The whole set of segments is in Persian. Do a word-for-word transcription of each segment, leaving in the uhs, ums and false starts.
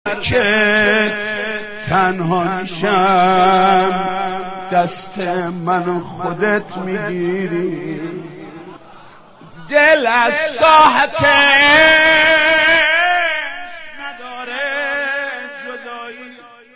که تنها میشم دست من خودت میگیری، دل از ساحتش نداره جدایی.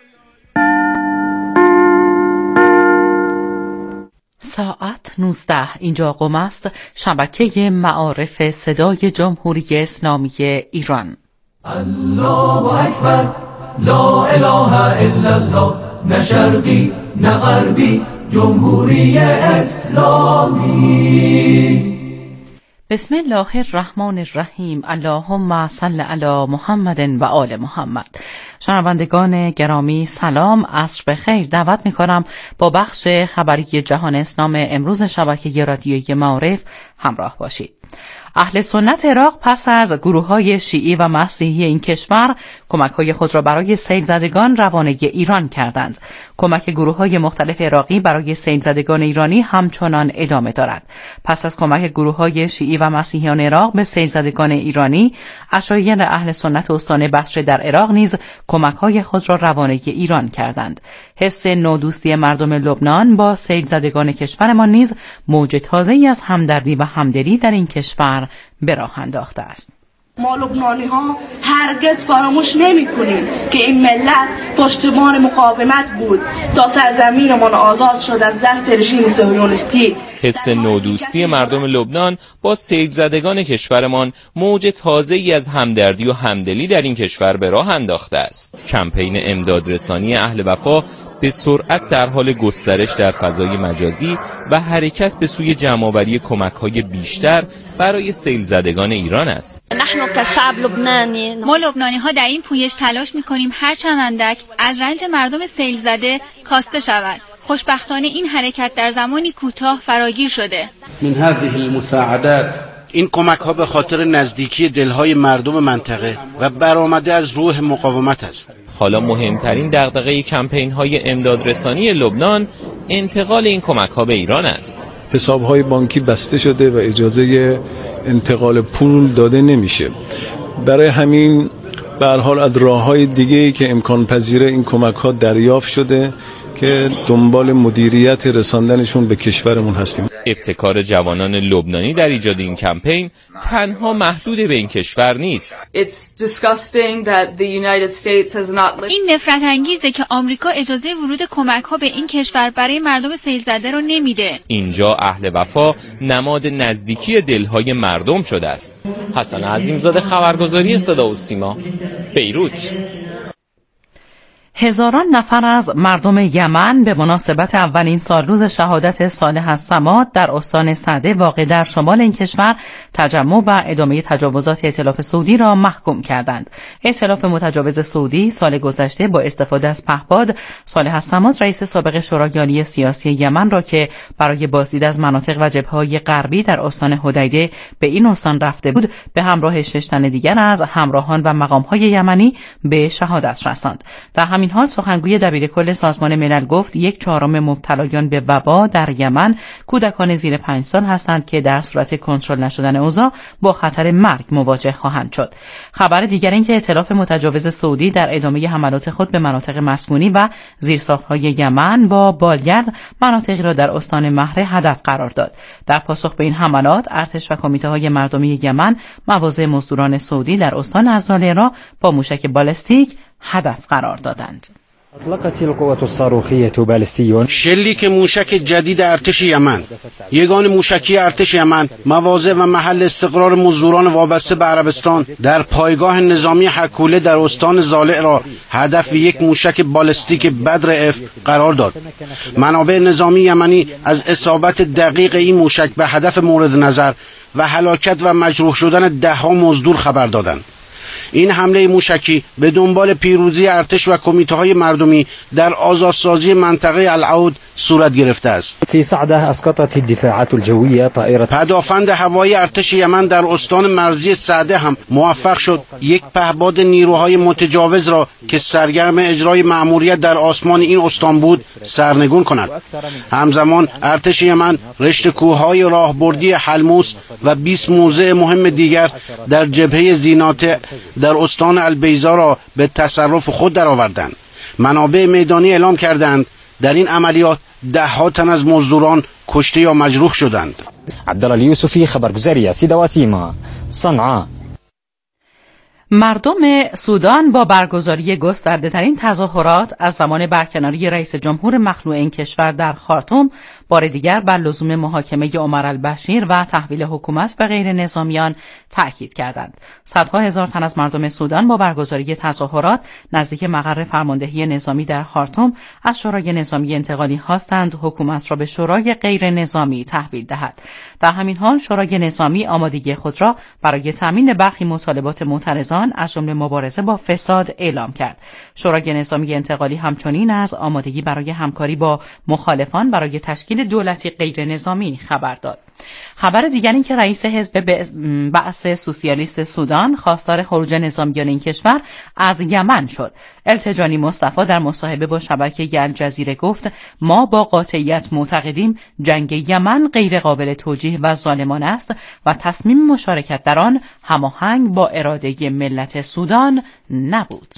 ساعت نوزده. اینجا قم است، شبکه معارف صدای جمهوری اسلامی ایران. الله اکبر، لا اله الا الله، نه شرقی نه غربی، جمهوری اسلامی. بسم الله الرحمن الرحیم. اللهم صل علی محمد و آل محمد. شنوندگان گرامی سلام، عصر بخیر. دعوت می‌کنم با بخش خبری جهان اسلام امروز شبکه رادیویی معارف همراه باشید. اهل سنت عراق پس از گروه‌های شیعی و مسیحی این کشور کمک‌های خود را برای سیل زدگان روانه ایران کردند. کمک گروه‌های مختلف عراقی برای سیل زدگان ایرانی همچنان ادامه دارد. پس از کمک گروه‌های شیعی و مسیحیان عراق به سیل زدگان ایرانی، اشایر اهل سنت استان بصره در عراق نیز کمک‌های خود را روانه ایران کردند. حس نودوستی مردم لبنان با سیل زدگان کشورمان نیز موج تازه‌ای از همدردی و همدلی در این کشور به راه انداخته است. ما لبنانی ها هرگز فراموش نمی کنیم که این ملت پشتیبان مقاومت بود تا سرزمینمان آزاد شد از دست رژیم صهیونیستی. حس نودوستی مردم لبنان با سیل زدگان کشورمان موج تازه‌ای از همدردی و همدلی در این کشور به راه انداخته است. کمپین امدادرسانی اهل وفا به سرعت در حال گسترش در فضای مجازی و حرکت به سوی جمع‌آوری کمک‌های بیشتر برای سیل زدگان ایران است. نحن كشعب لبنانی، ما لبنانی‌ها در این پویش تلاش می‌کنیم هر چند اندک از رنج مردم سیل زده کاسته شود. خوشبختانه این حرکت در زمانی کوتاه فراگیر شده. من هذه المساعدات، این کمک ها به خاطر نزدیکی دلهای مردم منطقه و برآمده از روح مقاومت است. حالا مهمترین دغدغه کمپین های امدادرسانی لبنان انتقال این کمک ها به ایران است. حساب‌های بانکی بسته شده و اجازه انتقال پول داده نمیشه. برای همین به هر حال از راه‌های دیگه‌ای که امکان پذیره این کمک‌ها دریافت شده که دنبال مدیریت رساندنشون به کشورمون هستیم. ابتکار جوانان لبنانی در ایجاد این کمپین تنها محدود به این کشور نیست. این نفرت انگیزه که آمریکا اجازه ورود کمک‌ها به این کشور برای مردم سیل زده رو نمیده. اینجا اهل وفا نماد نزدیکی دلهای مردم شده است. حسن عظیمزاده، خبرگزاری صدا و سیما، بیروت. هزاران نفر از مردم یمن به مناسبت اولین سالروز شهادت صالح الصمد در استان سعده واقع در شمال این کشور تجمع و ادامه تجاوزات ائتلاف سعودی را محکوم کردند. ائتلاف متجاوز سعودی سال گذشته با استفاده از پهپاد صالح الصمد رئیس سابق شورای عالی سیاسی یمن را که برای بازدید از مناطق و جبهه‌های غربی در استان حدیده به این استان رفته بود به همراه شش تن دیگر از همراهان و مقام‌های یمنی به شهادت رساند. در همین حال سخنگوی دبیرکل سازمان ملل گفت یک چهارم مبتلایان به وبا در یمن کودکان زیر پنج سال هستند که در صورت کنترل نشدن اوضاع با خطر مرگ مواجه خواهند شد. خبر دیگر این که ائتلاف متجاوز سعودی در ادامه حملات خود به مناطق مسکونی و زیرساخت‌های یمن با بالگرد مناطقی را در استان مهره هدف قرار داد. در پاسخ به این حملات ارتش و کمیته‌های مردمی یمن مواضع مزدوران سعودی در استان ازاله را با موشک بالستیک هدف قرار دادند. اطلقت القوات الصاروخیه بالستیون، شلیک موشک جدید ارتش یمن. یگان موشکی ارتش یمن مواضع و محل استقرار مزدوران وابسته به عربستان در پایگاه نظامی حکوله در استان زالع را هدف یک موشک بالستیک بدر اف قرار داد. منابع نظامی یمنی از اصابت دقیق این موشک به هدف مورد نظر و هلاکت و مجروح شدن ده ها مزدور خبر دادند. این حمله موشکی به دنبال پیروزی ارتش و کمیته‌های مردمی در آزادسازی منطقه العود صورت گرفته است. فی سعده اسقطت الدفاعات الجویه طائره. پدافند هوایی ارتش یمن در استان مرزی سعده هم موفق شد یک پهپاد نیروهای متجاوز را که سرگرم اجرای مأموریت در آسمان این استان بود سرنگون کند. همزمان ارتش یمن رشته کوههای راهبردی حلموس و بیست موضع مهم دیگر در جبهه زینات در استان البیضا را به تصرف خود درآوردند. منابع میدانی اعلام کردند در این عملیات ده ها تن از مزدوران کشته یا مجروح شدند. عبدالله الیوسفی، خبرگزاری صدا و سیما، صنعا. مردم سودان با برگزاری گسترده ترین تظاهرات از زمان برکناری رئیس جمهور مخلوع این کشور در خارتوم بار دیگر بر لزوم محاکمه عمر البشیر و تحویل حکومت به غیر نظامیان تاکید کردند. صدها هزار تن از مردم سودان با برگزاری تظاهرات نزدیک مقر فرماندهی نظامی در خارتوم از شورای نظامی انتقالی خواستند حکومت را به شورای غیر نظامی تحویل دهد. در همین حال شورای نظامی آمادگی خود را برای تامین برخی مطالبات معترضان از جمله مبارزه با فساد اعلام کرد. شورای نظامی انتقالی همچنین از آمادگی برای همکاری با مخالفان برای تشکیل دولتی غیر نظامی خبر داد. خبر دیگر این که رئیس حزب بعث سوسیالیست سودان خواستار خروج نظامیان این کشور از یمن شد. التجانی مصطفی در مصاحبه با شبکه الجزیره گفت ما با قاطعیت معتقدیم جنگ یمن غیر قابل توجیه و ظالمانه است و تصمیم مشارکت در آن هماهنگ با اراده ملت سودان نبود.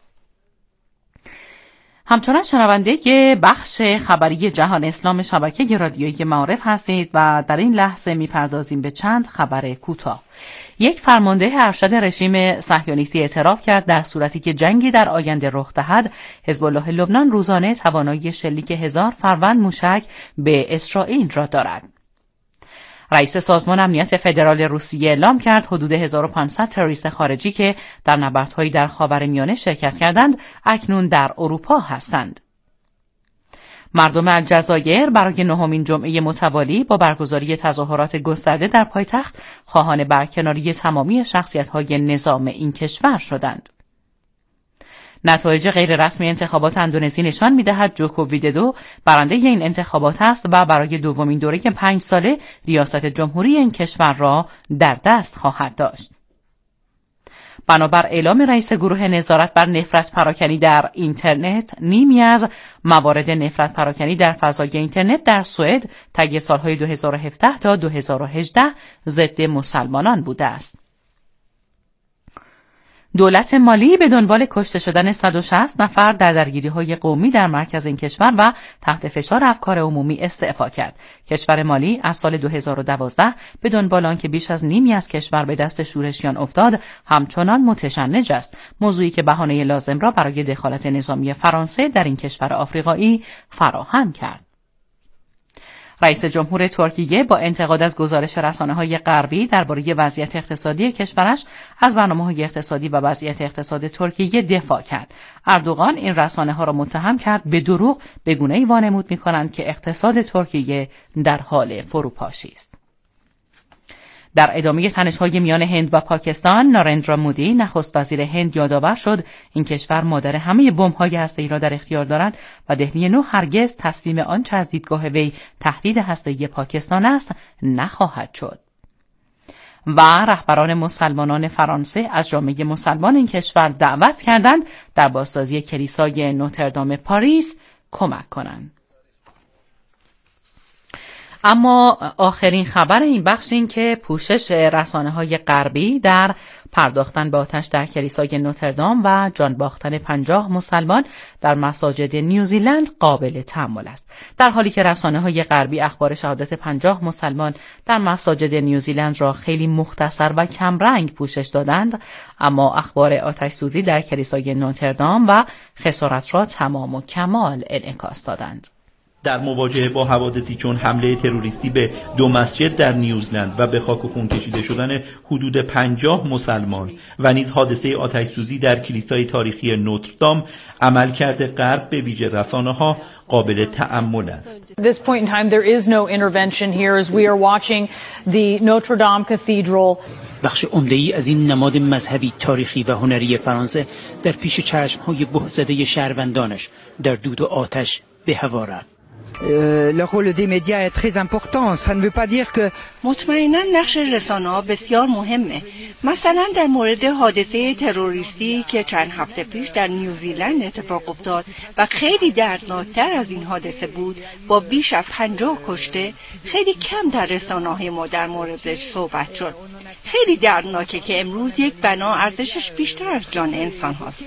همچنان شنونده بخش خبری جهان اسلام شبکه رادیویی معارف هستید و در این لحظه میپردازیم به چند خبر کوتاه. یک فرمانده ارشد رژیم صهیونیستی اعتراف کرد در صورتی که جنگی در آینده رخ دهد، حزب الله لبنان روزانه توانایی شلیک هزار فروند موشک به اسرائیل را دارد. رئیس سازمان امنیت فدرال روسیه اعلام کرد حدود هزار و پانصد تروریست خارجی که در نبردهایی در خاورمیانه شرکت کردند اکنون در اروپا هستند. مردم الجزایر برای نهمین جمعه متوالی با برگزاری تظاهرات گسترده در پایتخت خواهان برکناری تمامی شخصیت‌های نظام این کشور شدند. نتایج غیررسمی انتخابات اندونزی نشان می‌دهد جوکو ویدودو برنده این انتخابات است و برای دومین دوره پنج ساله ریاست جمهوری این کشور را در دست خواهد داشت. بنابر اعلام رئیس گروه نظارت بر نفرت پراکنی در اینترنت، نیمی از موارد نفرت پراکنی در فضای اینترنت در سوئد طی سالهای دو هزار و هفده تا دو هزار و هجده ضد مسلمانان بوده است. دولت مالی به دنبال کشته شدن صد و شصت نفر در درگیری‌های قومی در مرکز این کشور و تحت فشار افکار عمومی استعفا کرد. کشور مالی از سال دو هزار و دوازده به دنبال آنکه بیش از نیمی از کشور به دست شورشیان افتاد، همچنان متشنج است، موضوعی که بهانه لازم را برای دخالت نظامی فرانسه در این کشور آفریقایی فراهم کرد. رئیس جمهور ترکیه با انتقاد از گزارش رسانه‌های غربی درباره وضعیت اقتصادی کشورش از برنامه‌های اقتصادی و وضعیت اقتصاد ترکیه دفاع کرد. اردوغان این رسانه‌ها را متهم کرد به دروغ به گونه‌ای وانمود می‌کنند که اقتصاد ترکیه در حال فروپاشی است. در ادامه تنش‌های میان هند و پاکستان، نارندرا مودی نخست وزیر هند یادآور شد این کشور مادر همه بمب‌های هسته‌ای را در اختیار دارد و دهلی نو هرگز تسلیم آنچه از دیدگاه وی تهدید هسته‌ای پاکستان است نخواهد شد. و رهبران مسلمانان فرانسه از جامعه مسلمان این کشور دعوت کردند در بازسازی کلیسای نوتردام پاریس کمک کنند. اما آخرین خبر این بخش این که پوشش رسانه‌های غربی در پرداختن به آتش در کلیسای نوتردام و جان باختن پنجاه مسلمان در مساجد نیوزیلند قابل تأمل است. در حالی که رسانه‌های غربی اخبار شهادت پنجاه مسلمان در مساجد نیوزیلند را خیلی مختصر و کمرنگ پوشش دادند، اما اخبار آتش سوزی در کلیسای نوتردام و خسارت را تمام و کمال انعکاس دادند. در مواجهه با حوادثی چون حمله تروریستی به دو مسجد در نیوزلند و به خاک و خون کشیده شدن حدود پنجاه مسلمان و نیز حادثه آتش‌سوزی در کلیسای تاریخی نوتردام، عملکرد غرب به ویژه رسانه‌ها قابل تأمل است. At this point in time there is no intervention here as we are watching the Notre Dame Cathedral. بخش عمده‌ای از این نماد مذهبی، تاریخی و هنری فرانسه در پیش چشم‌های به‌زده شهروندانش در دود و آتش به هوا رفت. Le rôle des médias est très important. Ça ne veut pas dire que مطمئنا نقش رسانه‌ها بسیار مهمه. مثلا در مورد حادثه تروریستی که چند هفته پیش در نیوزیلند اتفاق افتاد و خیلی دردناکتر از این حادثه بود با بیش از پنجاه کشته، خیلی کم در رسانه‌های ما در موردش صحبت شد. خیلی دردناکه که امروز یک بنا ارزشش بیشتر از جان انسان هاست.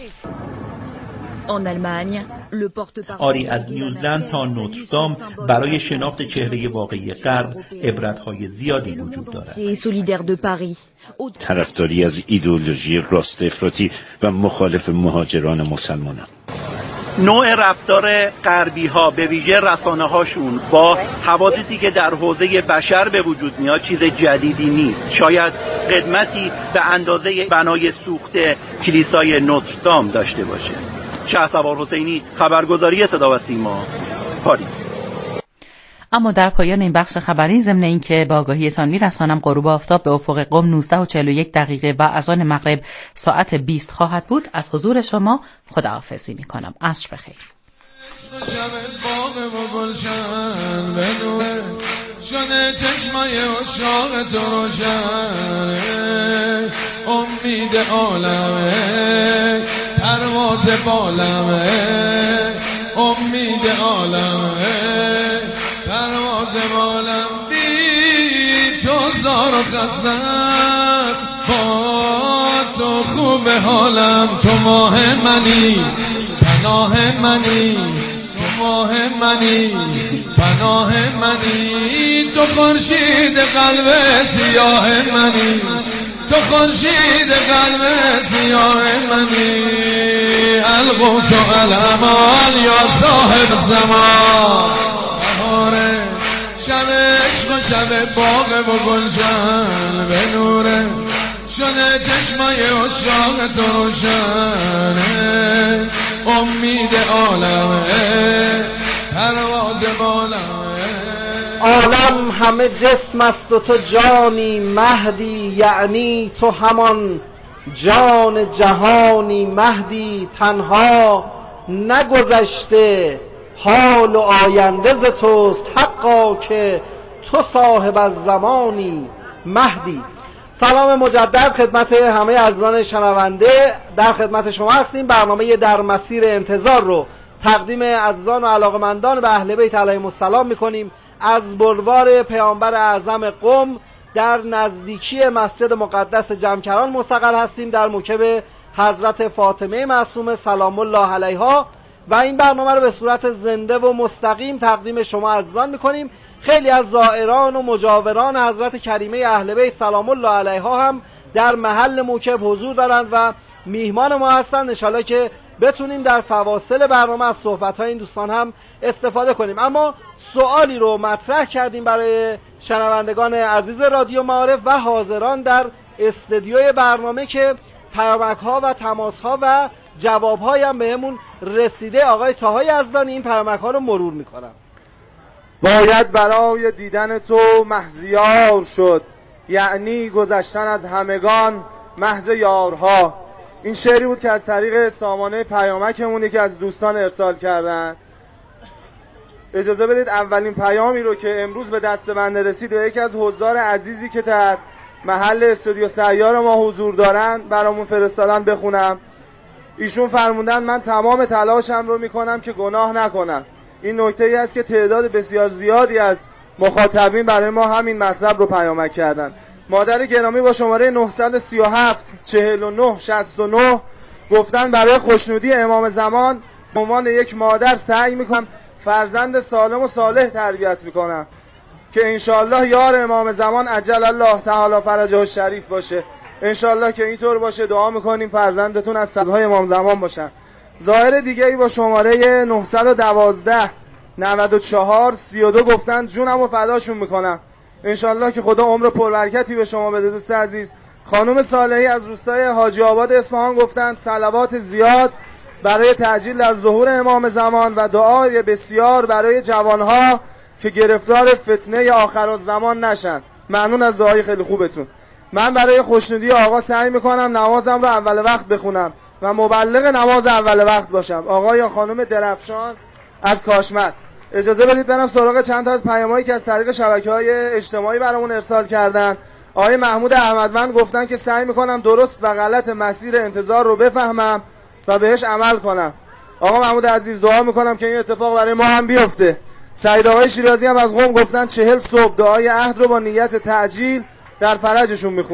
آری از نیوزلند تا نوتردام برای شناخت چهره واقعی غرب عبرت‌های زیادی وجود دارد. طرفداری از ایدئولوژی راست افراطی و مخالف مهاجران مسلمانان. نوع رفتار غربی ها به ویژه رسانه هاشون با حوادثی که در حوزه بشر به وجود میاد چیز جدیدی نیست. شاید قدمتی به اندازه بنای سوخته کلیسای نوتردام داشته باشه. شهسوار حسینی، خبرگزاری صدا و سیما، پاریس. اما در پایان این بخش خبری ضمن اینکه با آگاهیتان میرسانم غروب آفتاب به افق قم نوزده و چهل و یک دقیقه و اذان مغرب ساعت بیست خواهد بود. از حضور شما خداحافظی میکنم. عصر بخیر. شده چشمای اشاق تو روشن، امید عالمه، پرواز بالمه، امید عالمه، پرواز بالم. بی تو زار و خستم، با تو خوب حالم. تو ماه منی، پناه منی، تو ماه منی، پناه منی. تو خورشید قلب سیاه منی، تو خورشید قلب سیاه منی. القوس و الامال یا صاحب زمان، بهاره شب عشق و شب باغ و گلشن، به نوره شده چشمای اشاق تو روشنه، امید عالمه، پرواز بالمه. عالم همه جسم است و تو جانی مهدی، یعنی تو همان جان جهانی مهدی. تنها نگذشته حال و آینده ز توست، حقا که تو صاحب از زمانی مهدی. سلام مجدد خدمت همه عزیزان شنونده، در خدمت شما هستیم. برنامه در مسیر انتظار رو تقدیم عزیزان و علاقمندان به اهل بیت علیهم السلام میکنیم. از بلوار پیامبر اعظم قم در نزدیکی مسجد مقدس جمکران مستقر هستیم، در موکب حضرت فاطمه معصومه سلام الله علیها، و این برنامه رو به صورت زنده و مستقیم تقدیم شما عزیزان میکنیم. خیلی از زائران و مجاوران حضرت کریمه اهل بیت سلام الله علیها هم در محل موکب حضور دارند و میهمان ما هستند. انشالله که بتونیم در فواصل برنامه از صحبت‌های این دوستان هم استفاده کنیم. اما سوالی رو مطرح کردیم برای شنوندگان عزیز رادیو معارف و حاضران در استودیوی برنامه که پیامک‌ها و تماس‌ها و جواب‌هایی هم بهمون رسیده. آقای طاهای یزدانی این پیامک‌ها رو مرور می‌کنم. باید برای دیدن تو مهزیار شد، یعنی گذشتن از همگان محض یارها. این شعری بود که از طریق سامانه پیامکمون یکی از دوستان ارسال کردن. اجازه بدید اولین پیامی رو که امروز به دست بنده رسید و یکی از حضار عزیزی که در محل استودیو سیار ما حضور دارن برامون فرستادن بخونم. ایشون فرموندن من تمام تلاشم رو میکنم که گناه نکنم. این نکته ای است که تعداد بسیار زیادی از مخاطبین برای ما همین مطلب رو پیامک کردن. مادر گرامی با شماره نهصد و سی و هفت چهل و نه شصت و نه گفتن برای خوشنودی امام زمان به عنوان یک مادر سعی میکنم فرزند سالم و صالح تربیت میکنم که انشالله یار امام زمان عجل الله تعالی فرجه الشریف باشه. انشالله که اینطور باشه. دعا میکنیم فرزندتون از صدهای امام زمان باشن. ظاهر دیگه ای با شماره نهصد و دوازده نود و چهار سی و دو گفتن جونم و فداشون میکنم. انشالله که خدا عمر پربرکتی به شما بده دوست عزیز. خانم صالحی از روستای حاجی آباد اصفهان گفتن صلوات زیاد برای تعجیل در ظهور امام زمان و دعای بسیار برای جوانها که گرفتار فتنه آخرالزمان نشن. ممنون از دعای خیلی خوبتون. من برای خوشنودی آقا سعی میکنم نمازم رو اول وقت بخونم و مبلغ نماز اول وقت باشم. آقا یا خانم درفشان از کاشمت. اجازه بدید برم سراغ چند تا از پیامایی که از طریق شبکه‌های اجتماعی برامون ارسال کردن. آقای محمود احمدوند گفتن که سعی میکنم درست و غلط مسیر انتظار رو بفهمم و بهش عمل کنم. آقا محمود عزیز دعا میکنم که این اتفاق برای ما هم بیفته. سعید آقای شیرازی هم از قم گفتن چهل صبح دعای عهد رو با نیت تعجیل در فرجشون میخونم.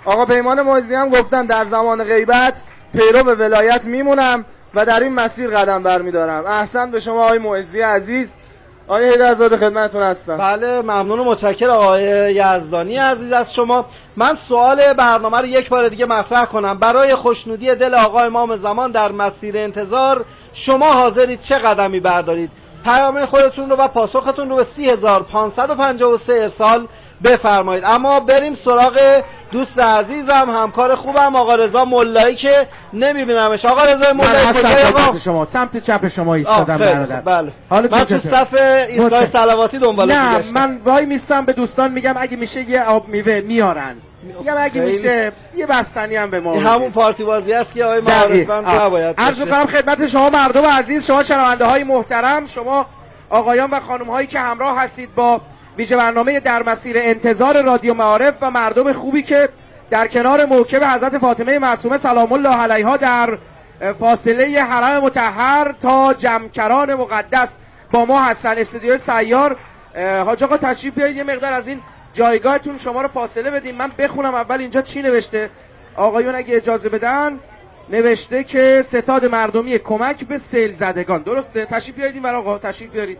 آقا پیمان معزی هم گفتن در زمان غیبت پیرو به ولایت میمونم و در این مسیر قدم برمیدارم. احسن به شما آقای معزی عزیز. آقای حیدرزاده خدمتتون هستم. بله ممنون و متشکرم آقای یزدانی عزیز از شما. من سوال برنامه رو یک بار دیگه مطرح کنم. برای خوشنودی دل آقا امام زمان در مسیر انتظار شما حاضرید چه قدمی بردارید؟ پیام خودتون رو و پاسختون رو به سی هزار و پانصد و پنجاه و سه ارسال بفرمایید. اما بریم سراغ دوست عزیزم، همکار خوبم آقا رضا ملایی که نمیبینمش. آقا رضا ملایی کجای شما؟ سمت چپ شما ایستادم برادر. بله. حالا من تو صف ایستگاه صلواتی دنبالتون نه گشتم. من وای میستم به دوستان میگم اگه میشه یه آب میوه میارن. میگم اگه میشه یه بستنی هم به ما بدید. همون پارتی بازی است که آقای معارفند نباید. عرض می‌کنم خدمت شما مردم عزیز، شما شنونده های محترم، شما آقایان و خانم هایی که همراه هستید با ویژه برنامه در مسیر انتظار رادیو معارف و مردم خوبی که در کنار موکب حضرت فاطمه معصومه سلام الله علیها در فاصله حرم مطهر تا جمکران مقدس با ما هستن. استودیوی سیار. حاج آقا تشریف بیارید یه مقدار از این جایگاهتون شما رو فاصله بدیم. من بخونم اول اینجا چی نوشته. آقایون اگه اجازه بدن نوشته که ستاد مردمی کمک به سیل زدگان. درسته؟ تشریف بیارید این ور آقا، تشریف بیارید.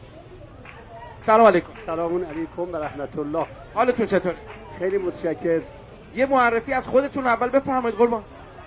سلام علیکم. سلام علیکم و رحمت الله. حالتون چطور؟ خیلی متشکر. یه معرفی از خودتون اول بفرمایید قربان.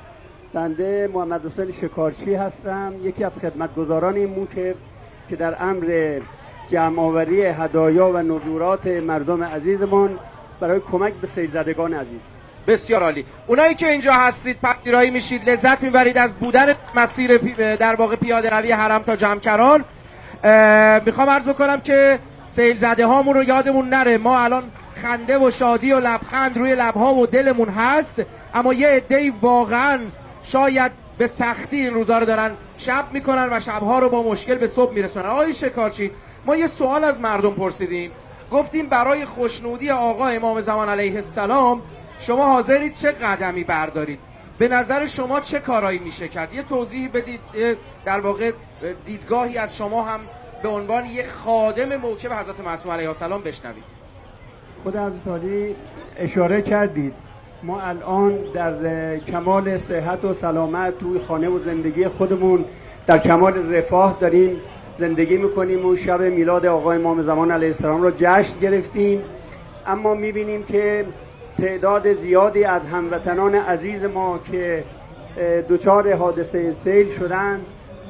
بنده محمد حسین شکارچی هستم، یکی از خدمتگزاران این موکب که در امر جمع‌آوری هدایا و نذورات مردم عزیزمان برای کمک به سیل زدگان عزیز. بسیار عالی. اونایی که اینجا هستید پذیرایی میشید، لذت میبرید از بودن مسیر در واقع پیاده روی حرم تا جمکران. میخوام عرض بکنم که سیل زده هامون رو یادمون نره. ما الان خنده و شادی و لبخند روی لبها و دلمون هست، اما یه عده‌ای واقعا شاید به سختی این روزا رو دارن شب میکنن و شبها رو با مشکل به صبح میرسونن. آقای شکارچی، ما یه سوال از مردم پرسیدیم، گفتیم برای خوشنودی آقا امام زمان علیه السلام شما حاضرید چه قدمی بردارید؟ به نظر شما چه کارایی میشه کرد؟ یه توضیحی بدید، در واقع دیدگاهی از شما هم به عنوان یک خادم موکب حضرت معصوم علیه السلام بشنوید. خود حضرت علی اشاره کردید ما الان در کمال صحت و سلامت توی خانه و زندگی خودمون در کمال رفاه داریم زندگی میکنیم و شب میلاد آقای امام زمان علیه السلام رو جشن گرفتیم، اما میبینیم که تعداد زیادی از هموطنان عزیز ما که دچار حادثه سیل شدن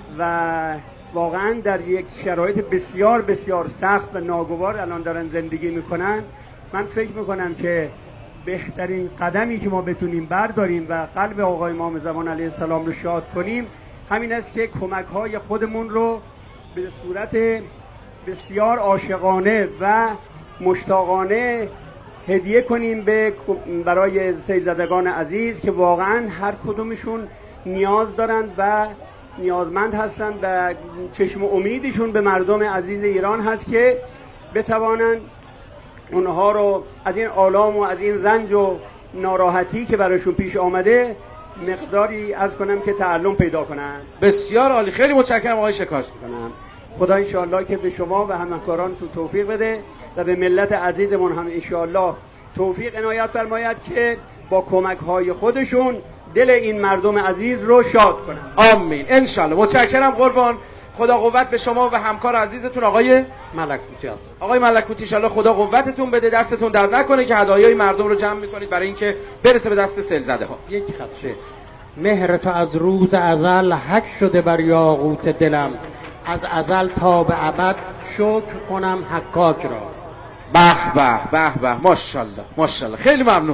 و واقعا در یک شرایط بسیار بسیار سخت و ناگوار الان دارن زندگی میکنن. من فکر میکنم که بهترین قدمی که ما بتونیم برداریم و قلب آقای امام زمان علیه السلام رو شاد کنیم همین است که کمک های خودمون رو به صورت بسیار عاشقانه و مشتاقانه هدیه کنیم به برای سیل زدگان عزیز که واقعا هر کدومشون نیاز دارن و نیازمند هستند و چشم امیدشون به مردم عزیز ایران هست که بتوانند اونها رو از این آلام و از این رنج و ناراحتی که براشون پیش آمده مقداری عرض کنم که تعلم پیدا کنن. بسیار عالی، خیلی متشکرم آقای شکارچی. خدا انشاءالله که به شما و همکاران تو توفیق بده و به ملت عزیزمون هم انشاءالله توفیق عنایت فرماید که با کمک های خودشون دل این مردم عزیز رو شاد کنن. آمین انشاءالله. متشکرم قربان. خدا قوت به شما و همکار عزیزتون آقای ملکوتی هست. آقای ملکوتی، ان شاء الله خدا قوتتون بده، دستتون درد نکنه که هدایای مردم رو جمع میکنید برای اینکه برسه به دست سیل زده ها. یک خطشه مهر تو از روز ازل حک شده بر یاقوت دلم، از ازل تا به ابد شکر کنم حکاک را. به به به به، ماشاءالله ماشاءالله، خیلی ممنون،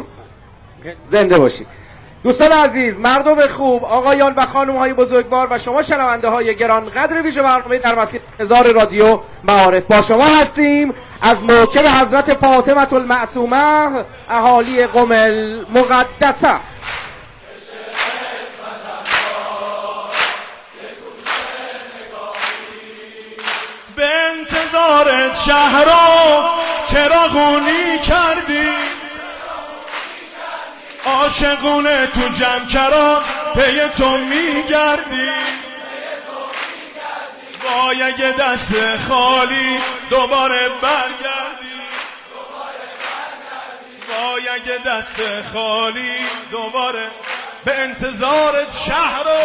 زنده باشید. دوستان عزیز، مردم خوب، آقایان و خانم های بزرگوار و شما شنونده های گران قدر ویژه برنامه در مسیر انتظار رادیو معارف، با شما هستیم از موکب حضرت فاطمه المعصومه اهالی قم المقدسه. به انتظارت شهرام چراغونی کردی، عاشقونه تو جمکران پی تو میگردی، وای اگه دست خالی دوباره برگردی، وای اگه دست خالی دوباره به انتظارت شهر رو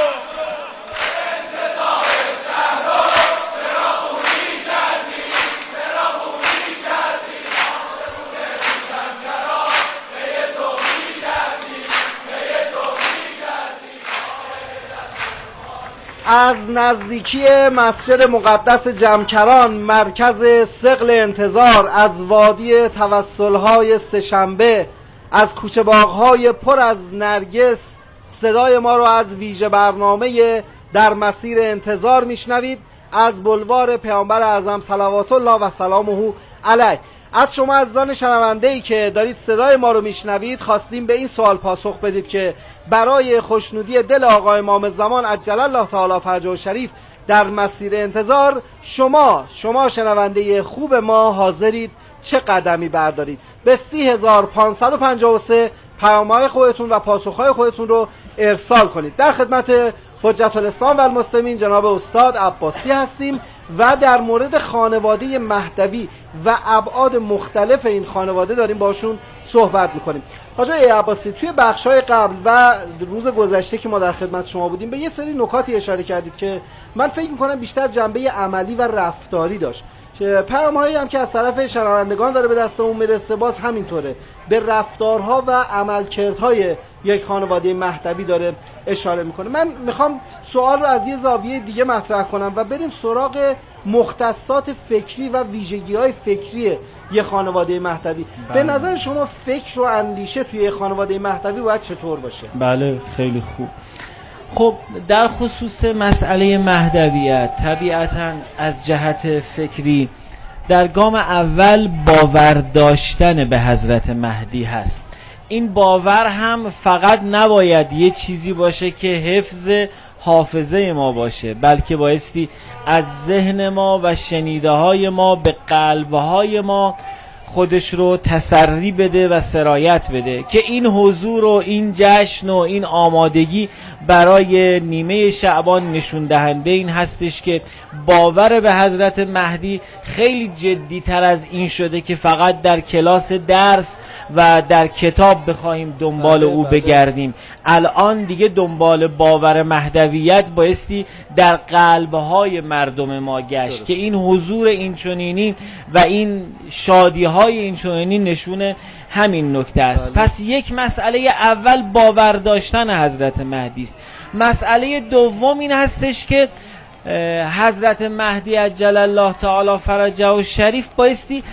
از نزدیکی مسجد مقدس جمکران، مرکز ثقل انتظار، از وادی توسل‌های سه‌شنبه، از کوچه باغ‌های پر از نرگس صدای ما رو از ویژه برنامه در مسیر انتظار میشنوید. از بلوار پیامبر اعظم صلوات الله و سلامه علیه. از شما عزیزان شنونده‌ای که دارید صدای ما رو میشنوید خواستیم به این سوال پاسخ بدید که برای خوشنودی دل آقا امام زمان عجل الله تعالی فرجه شریف در مسیر انتظار شما شما شنونده خوب ما حاضرید چه قدمی بردارید؟ به سی هزار و پانصد و پنجاه و سه پیام‌های خودتون و پاسخ‌های خودتون رو ارسال کنید. در خدمت حجت الاسلام و المسلمین جناب استاد عباسی هستیم و در مورد خانواده مهدوی و ابعاد مختلف این خانواده داریم باشون صحبت میکنیم. آقای عباسی، توی بخش‌های قبل و روز گذشته که ما در خدمت شما بودیم به یه سری نکاتی اشاره کردید که من فکر میکنم بیشتر جنبه عملی و رفتاری داشت. پیام‌هایی هم که از طرف شنوندگان داره به دستمون میرسه باز همینطوره، به رفتارها و عملکردهای یک خانواده مهدوی داره اشاره میکنه. من میخوام سوال رو از یه زاویه دیگه مطرح کنم و بریم سراغ مختصات فکری و ویژگی‌های فکری یه خانواده مهدوی. به نظر شما فکر و اندیشه توی خانواده مهدوی باید چطور باشه؟ بله خیلی خوب. خب در خصوص مسئله مهدویت طبیعتاً از جهت فکری در گام اول باور داشتن به حضرت مهدی هست. این باور هم فقط نباید یه چیزی باشه که حفظ حافظه ما باشه، بلکه بایستی از ذهن ما و شنیده های ما به قلب های ما خودش رو تسری بده و سرایت بده که این حضور و این جشن و این آمادگی برای نیمه شعبان نشون دهنده این هستش که باور به حضرت مهدی خیلی جدی تر از این شده که فقط در کلاس درس و در کتاب بخوایم دنبال او بگردیم. الان دیگه دنبال باور مهدویت بایستی در قلبهای مردم ما گشت درست. که این حضور این چنینی و این شادی های این چنینی نشونه همین نکته است. پس یک مسئله اول باور داشتن حضرت مهدی است. مسئله دوم این هستش که حضرت مهدی عجل الله تعالی فرجه و شریف بایستی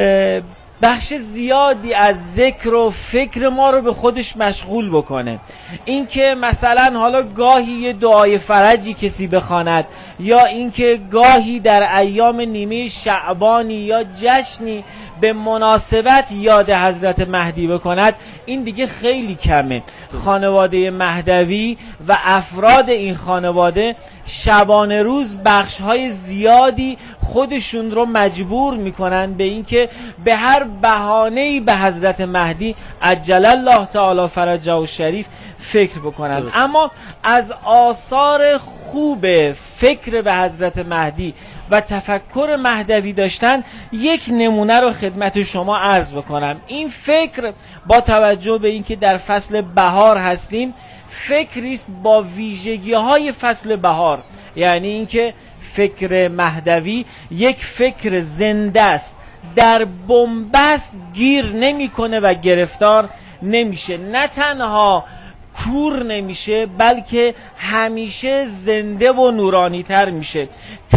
بخش زیادی از ذکر و فکر ما رو به خودش مشغول بکنه. اینکه مثلا حالا گاهی یه دعای فرجی کسی بخواند یا اینکه گاهی در ایام نیمه شعبانی یا جشنی به مناسبت یاد حضرت مهدی بکند، این دیگه خیلی کمه. خانواده مهدوی و افراد این خانواده شبانه روز بخش‌های زیادی خودشون رو مجبور میکنن به اینکه به هر بهانه‌ای به حضرت مهدی عجل الله تعالی فرجه و شریف فکر بکنن. اما از آثار خوب فکر به حضرت مهدی و تفکر مهدوی داشتن یک نمونه رو خدمت شما عرض بکنم. این فکر با توجه به اینکه در فصل بهار هستیم، فکری است با ویژگی‌های فصل بهار، یعنی اینکه فکر مهدوی یک فکر زنده است، در بنبست گیر نمیکنه و گرفتار نمیشه. نه تنها کور نمیشه بلکه همیشه زنده و نورانی تر میشه.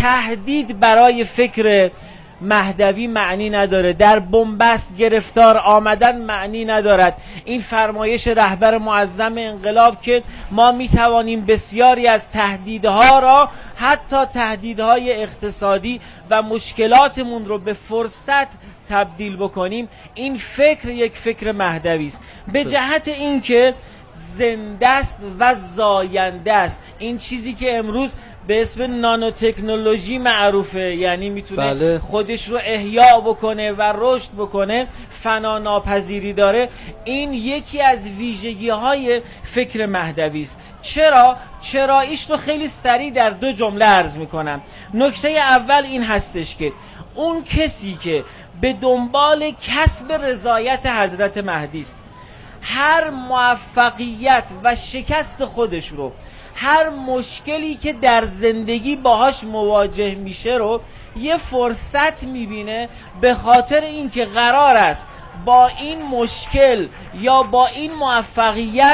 تهدید برای فکر مهدوی معنی نداره، در بنبست گرفتار آمدن معنی ندارد. این فرمایش رهبر معظم انقلاب که ما میتوانیم بسیاری از تهدیدها را، حتی تهدیدهای اقتصادی و مشکلاتمون رو به فرصت تبدیل بکنیم، این فکر یک فکر مهدوی است. به جهت اینکه زنده است و زاینده است. این چیزی که امروز به اسم نانو تکنولوژی معروفه، یعنی میتونه بله. خودش رو احیا بکنه و رشد بکنه، فنا ناپذیری داره. این یکی از ویژگی های فکر مهدوی است. چرا؟ چراییش رو خیلی سریع در دو جمله عرض میکنم. نکته اول این هستش که اون کسی که به دنبال کسب رضایت حضرت مهدی است. هر موفقیت و شکست خودش رو، هر مشکلی که در زندگی باهاش مواجه میشه رو یه فرصت میبینه، به خاطر اینکه قرار است با این مشکل یا با این موفقیت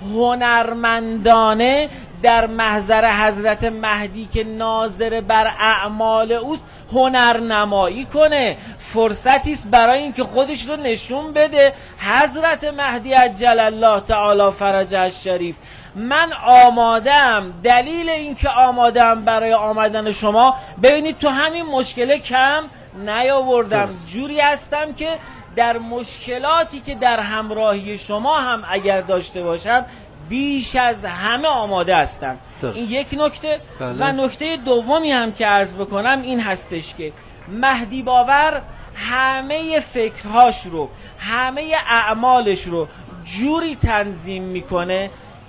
هنرمندانه در محضر حضرت مهدی که ناظر بر اعمال اوست هنرنمایی کنه. فرصتی است برای اینکه خودش رو نشون بده. حضرت مهدی عجل الله تعالی فرجه الشریف، من آمادم. دلیل اینکه آمادم برای آمدن شما، ببینید تو همین مشکل کم نیاوردم، جوری هستم که در مشکلاتی که در همراهی شما هم اگر داشته باشم بیش از همه آماده هستم. درست. این یک نکته. بله. و نکته دومی هم که عرض بکنم این هستش که مهدی باور همه فکرهاش رو، همه اعمالش رو جوری تنظیم میکنه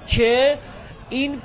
که این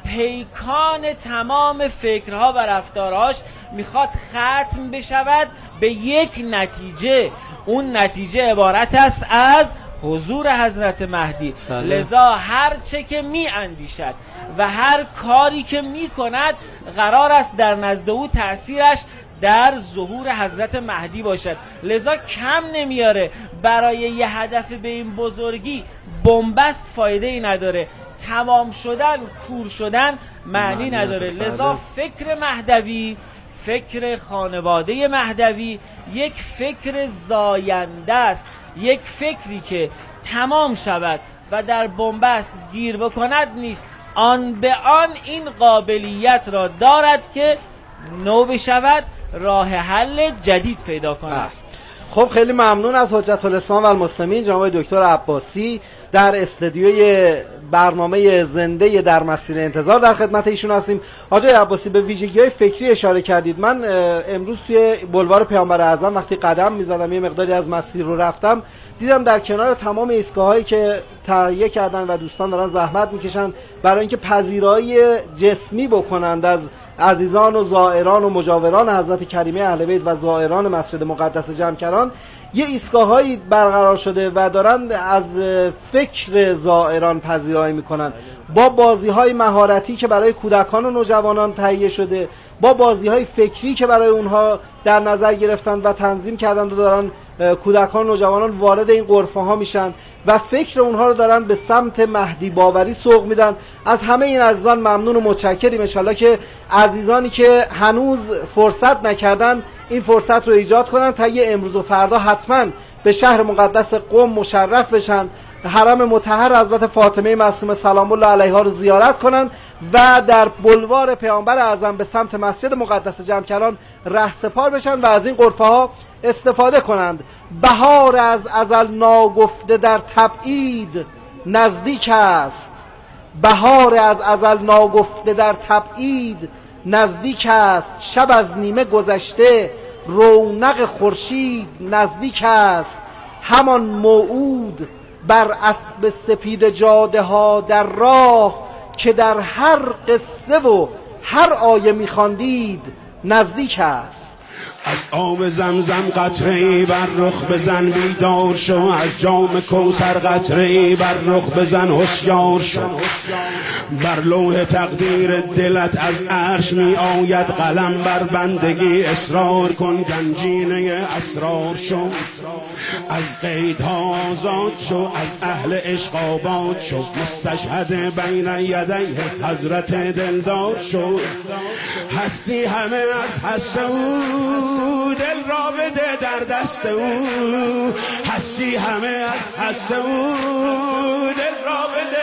پیکان تمام فکرها و رفتارهاش میخواد ختم بشود به یک نتیجه. اون نتیجه عبارت است از حضور حضرت مهدی. بله. لذا هر چه که می اندیشد و هر کاری که می کند قرار است در نزد او تأثیرش در ظهور حضرت مهدی باشد. لذا کم نمیاره. برای یه هدف به این بزرگی بنبست فایده ای نداره، تمام شدن، کور شدن معنی نداره. لذا فکر مهدوی، فکر خانواده مهدوی یک فکر زاینده است، یک فکری که تمام شود و در بنبست گیر بکند نیست. آن به آن این قابلیت را دارد که نو بشود، راه حل جدید پیدا کند. خب خیلی ممنون از حجت الاسلام و المسلمین جناب دکتر عباسی. در استدیوی برنامه زنده در مسیر انتظار در خدمت ایشون هستیم. آقای عباسی به ویژگی‌های فکری اشاره کردید. من امروز توی بولوار پیامبر اعظم وقتی قدم می‌زدم، یه مقداری از مسیر رو رفتم، دیدم در کنار تمام ایستگاه‌هایی که تهیه کردن و دوستان دارن زحمت می‌کشن برای اینکه پذیرایی جسمی بکنند از عزیزان و زائران و مجاوران حضرت کریمه اهل بیت و زائران مسجد مقدس جمکران، یه ایستگاه‌هایی برقرار شده و دارن از فکر زائران پذیرایی میکنن، با بازی‌های مهارتی که برای کودکان و نوجوانان تهیه شده، با بازی‌های فکری که برای اونها در نظر گرفتن و تنظیم کردن و دارن کودکان و نوجوانان وارد این غرفه‌ها میشن و فکر اونها رو دارن به سمت مهدی باوری سوق میدن. از همه این عزیزان ممنون و متشکریم. ان شاءالله که عزیزانی که هنوز فرصت نکردن این فرصت رو ایجاد کنن تا یه امروز و فردا حتما به شهر مقدس قم مشرف بشن، حرم مطهر حضرت فاطمه معصومه سلام الله علیها رو زیارت کنن و در بلوار پیامبر اعظم به سمت مسجد مقدس جمکران رهسپار بشن و از این غرفه ها استفاده کنند. بهار از ازل ناگفته در تبعید نزدیک است، بهار از ازل ناگفته در تبعید نزدیک است، شب از نیمه گذشته رونق خورشید نزدیک است، همان موعود بر اسب سپید جاده ها در راه که در هر قصه و هر آیه می‌خواندید نزدیک است. از آب زمزم قطره‌ای بر رخ بزن بیدار شو، از جام کوثر قطره‌ای بر رخ بزن هوشیار شو. بر لوح تقدیر دلت از عرش می آید قلم، بر بندگی اصرار کن گنجینه اسرار شو. از قیدها آزاد شو، از اهل عشق آباد شو، مستشهد بین یدیه حضرت دلدار شو. هستی همه از هست او، دل را بده در دست او، هستی همه از هست او، دل را بده.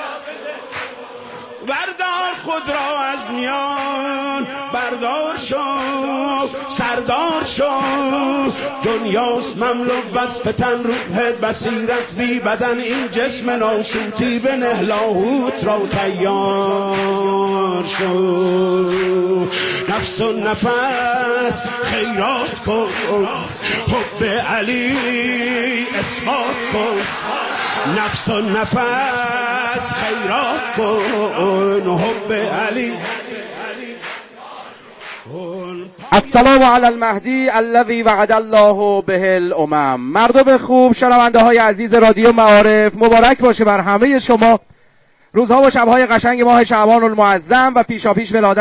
بردار خود را از میان، بردار شو، سردار شو. دنیاست مملو بس فتن، روح بصیرت بی بدن، این جسم ناسوتی به نهلاهوت را تیار شو. نفس و نفس خیرات کن، حب علی اثبات کن. نفس و نفس خیرات کن، حب علی السلام علی المهدی الذی وعد الله به الامم. مردم خوب، شنونده های عزیز رادیو معارف، مبارک باشه بر همه شما. روزها و شبهای قشنگ ماه شعبان المعظم و پیشاپیش ولادت